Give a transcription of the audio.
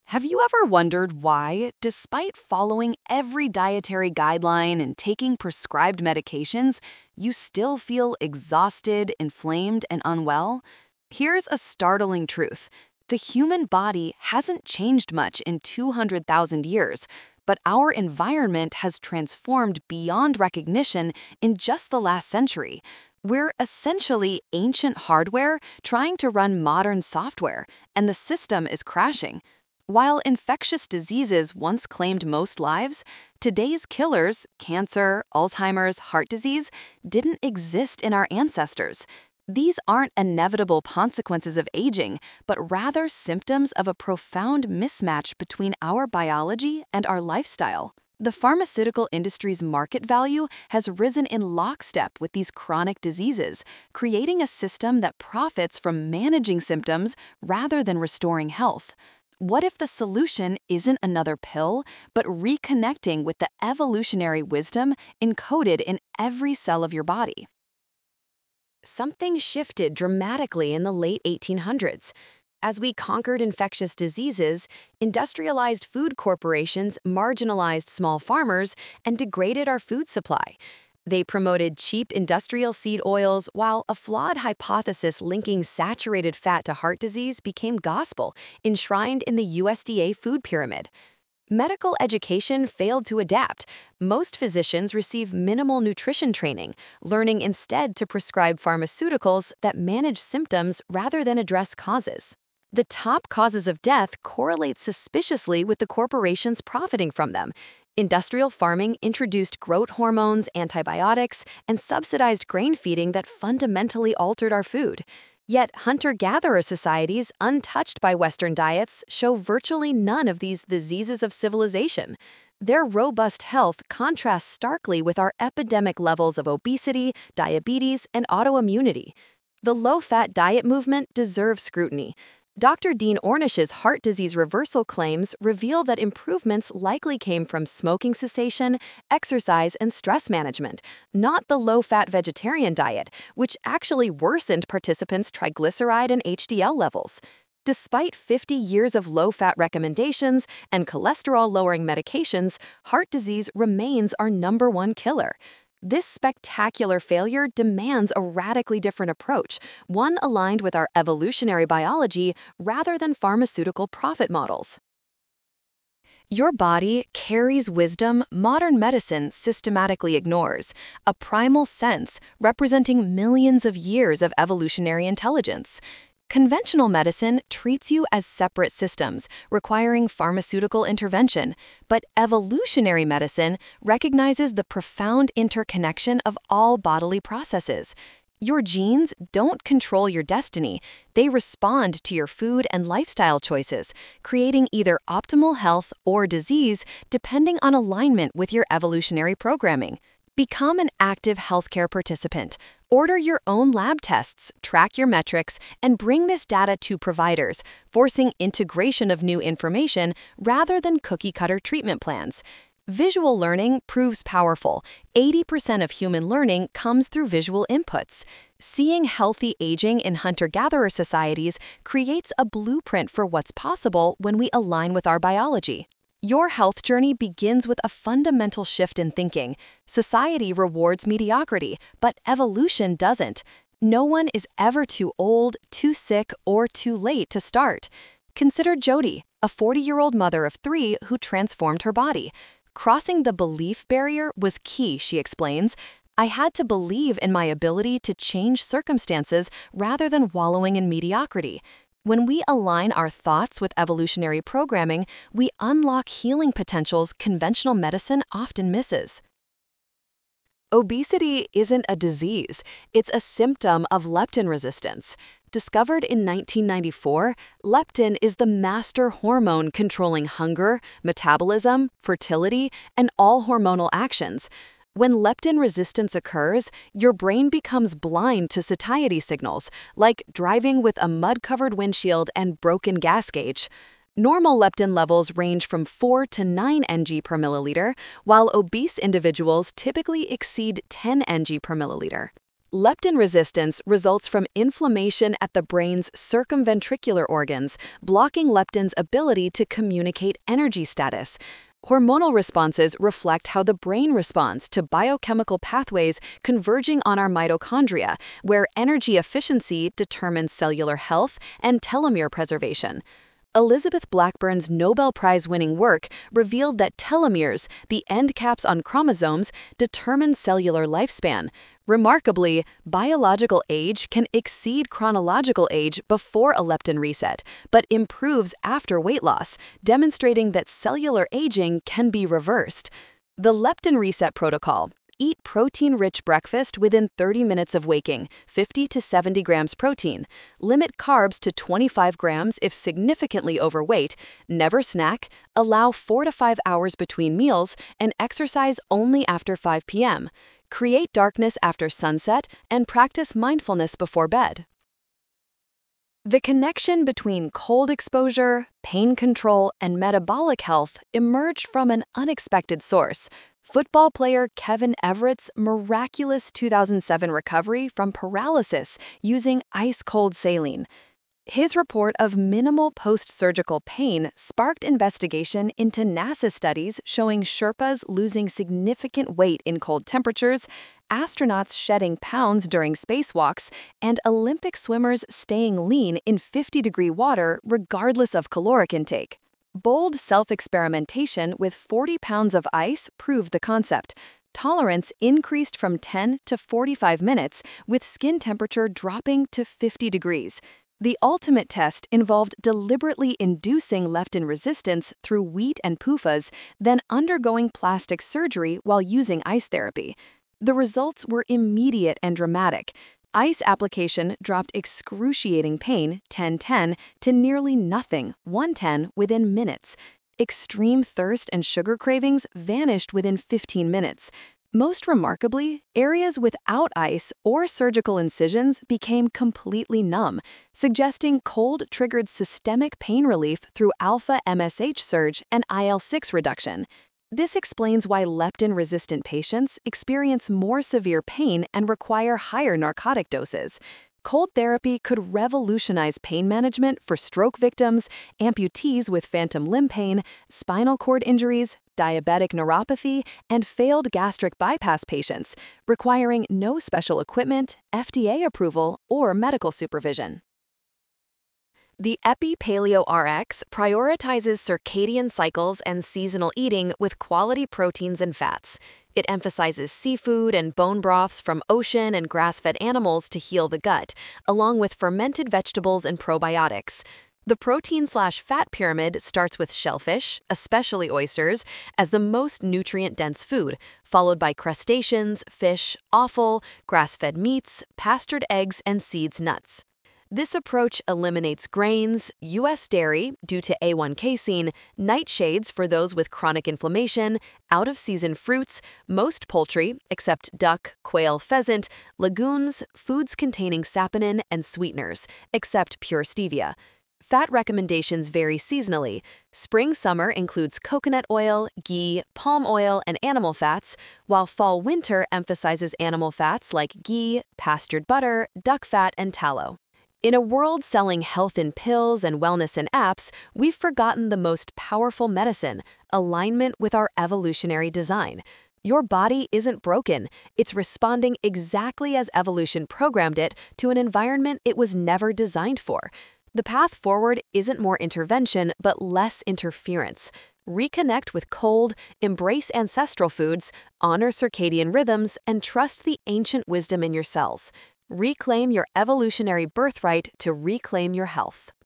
Have you ever wondered why, despite following every dietary guideline and taking prescribed medications, you still feel exhausted, inflamed, and unwell? Here's a startling truth. The human body hasn't changed much in 200,000 years, but our environment has transformed beyond recognition in just the last century. We're essentially ancient hardware trying to run modern software, and the system is crashing. While infectious diseases once claimed most lives, today's killers, cancer, Alzheimer's, heart disease, didn't exist in our ancestors. These aren't inevitable consequences of aging, but rather symptoms of a profound mismatch between our biology and our lifestyle. The pharmaceutical industry's market value has risen in lockstep with these chronic diseases, creating a system that profits from managing symptoms rather than restoring health. What if the solution isn't another pill, but reconnecting with the evolutionary wisdom encoded in every cell of your body? Something shifted dramatically in the late 1800s. As we conquered infectious diseases, industrialized food corporations marginalized small farmers and degraded our food supply. They promoted cheap industrial seed oils while a flawed hypothesis linking saturated fat to heart disease became gospel, enshrined in the USDA food pyramid. Medical education failed to adapt. Most physicians receive minimal nutrition training, learning instead to prescribe pharmaceuticals that manage symptoms rather than address causes. The top causes of death correlate suspiciously with the corporations profiting from them. Industrial farming introduced growth hormones, antibiotics, and subsidized grain feeding that fundamentally altered our food. Yet hunter-gatherer societies, untouched by Western diets, show virtually none of these diseases of civilization. Their robust health contrasts starkly with our epidemic levels of obesity, diabetes, and autoimmunity. The low-fat diet movement deserves scrutiny. Dr. Dean Ornish's heart disease reversal claims reveal that improvements likely came from smoking cessation, exercise, and stress management, not the low-fat vegetarian diet, which actually worsened participants' triglyceride and HDL levels. Despite 50 years of low-fat recommendations and cholesterol-lowering medications, heart disease remains our #1 killer. This spectacular failure demands a radically different approach, one aligned with our evolutionary biology rather than pharmaceutical profit models. Your body carries wisdom modern medicine systematically ignores, a primal sense representing millions of years of evolutionary intelligence. Conventional medicine treats you as separate systems, requiring pharmaceutical intervention, but evolutionary medicine recognizes the profound interconnection of all bodily processes. Your genes don't control your destiny, they respond to your food and lifestyle choices, creating either optimal health or disease depending on alignment with your evolutionary programming. Become an active healthcare participant. Order your own lab tests, track your metrics, and bring this data to providers, forcing integration of new information rather than cookie-cutter treatment plans. Visual learning proves powerful. 80% of human learning comes through visual inputs. Seeing healthy aging in hunter-gatherer societies creates a blueprint for what's possible when we align with our biology. Your health journey begins with a fundamental shift in thinking. Society rewards mediocrity, but evolution doesn't. No one is ever too old, too sick, or too late to start. Consider Jody, a 40-year-old mother of 3 who transformed her body. Crossing the belief barrier was key, she explains. I had to believe in my ability to change circumstances rather than wallowing in mediocrity. When we align our thoughts with evolutionary programming, we unlock healing potentials conventional medicine often misses. Obesity isn't a disease, it's a symptom of leptin resistance. Discovered in 1994, leptin is the master hormone controlling hunger, metabolism, fertility, and all hormonal actions. When leptin resistance occurs, your brain becomes blind to satiety signals, like driving with a mud-covered windshield and broken gas gauge. Normal leptin levels range from 4 to 9 ng per milliliter, while obese individuals typically exceed 10 ng per milliliter. Leptin resistance results from inflammation at the brain's circumventricular organs, blocking leptin's ability to communicate energy status. Hormonal responses reflect how the brain responds to biochemical pathways converging on our mitochondria, where energy efficiency determines cellular health and telomere preservation. Elizabeth Blackburn's Nobel Prize-winning work revealed that telomeres, the end caps on chromosomes, determine cellular lifespan. Remarkably, biological age can exceed chronological age before a leptin reset, but improves after weight loss, demonstrating that cellular aging can be reversed. The leptin reset protocol. Eat protein-rich breakfast within 30 minutes of waking, 50 to 70 grams protein. Limit carbs to 25 grams if significantly overweight. Never snack. Allow 4 to 5 hours between meals and exercise only after 5 p.m. Create darkness after sunset and practice mindfulness before bed. The connection between cold exposure, pain control, and metabolic health emerged from an unexpected source: football player Kevin Everett's miraculous 2007 recovery from paralysis using ice-cold saline. His report of minimal post-surgical pain sparked investigation into NASA studies showing Sherpas losing significant weight in cold temperatures, astronauts shedding pounds during spacewalks, and Olympic swimmers staying lean in 50-degree water regardless of caloric intake. Bold self-experimentation with 40 pounds of ice proved the concept. Tolerance increased from 10 to 45 minutes, with skin temperature dropping to 50 degrees. The ultimate test involved deliberately inducing leptin resistance through wheat and PUFAs, then undergoing plastic surgery while using ice therapy. The results were immediate and dramatic. Ice application dropped excruciating pain, 10-10, to nearly nothing, 1-10, within minutes. Extreme thirst and sugar cravings vanished within 15 minutes. Most remarkably, areas without ice or surgical incisions became completely numb, suggesting cold triggered systemic pain relief through alpha-MSH surge and IL-6 reduction. This explains why leptin-resistant patients experience more severe pain and require higher narcotic doses. Cold therapy could revolutionize pain management for stroke victims, amputees with phantom limb pain, spinal cord injuries, diabetic neuropathy, and failed gastric bypass patients, requiring no special equipment, FDA approval, or medical supervision. The EpiPaleo RX prioritizes circadian cycles and seasonal eating with quality proteins and fats. It emphasizes seafood and bone broths from ocean and grass-fed animals to heal the gut, along with fermented vegetables and probiotics. The protein/fat pyramid starts with shellfish, especially oysters, as the most nutrient-dense food, followed by crustaceans, fish, offal, grass-fed meats, pastured eggs, and seeds nuts. This approach eliminates grains, U.S. dairy due to A1 casein, nightshades for those with chronic inflammation, out-of-season fruits, most poultry, except duck, quail, pheasant, legumes, foods containing saponin, and sweeteners, except pure stevia. Fat recommendations vary seasonally. Spring-summer includes coconut oil, ghee, palm oil, and animal fats, while fall-winter emphasizes animal fats like ghee, pastured butter, duck fat, and tallow. In a world selling health in pills and wellness in apps, we've forgotten the most powerful medicine: alignment with our evolutionary design. Your body isn't broken. It's responding exactly as evolution programmed it to an environment it was never designed for. The path forward isn't more intervention, but less interference. Reconnect with cold, embrace ancestral foods, honor circadian rhythms, and trust the ancient wisdom in your cells. Reclaim your evolutionary birthright to reclaim your health.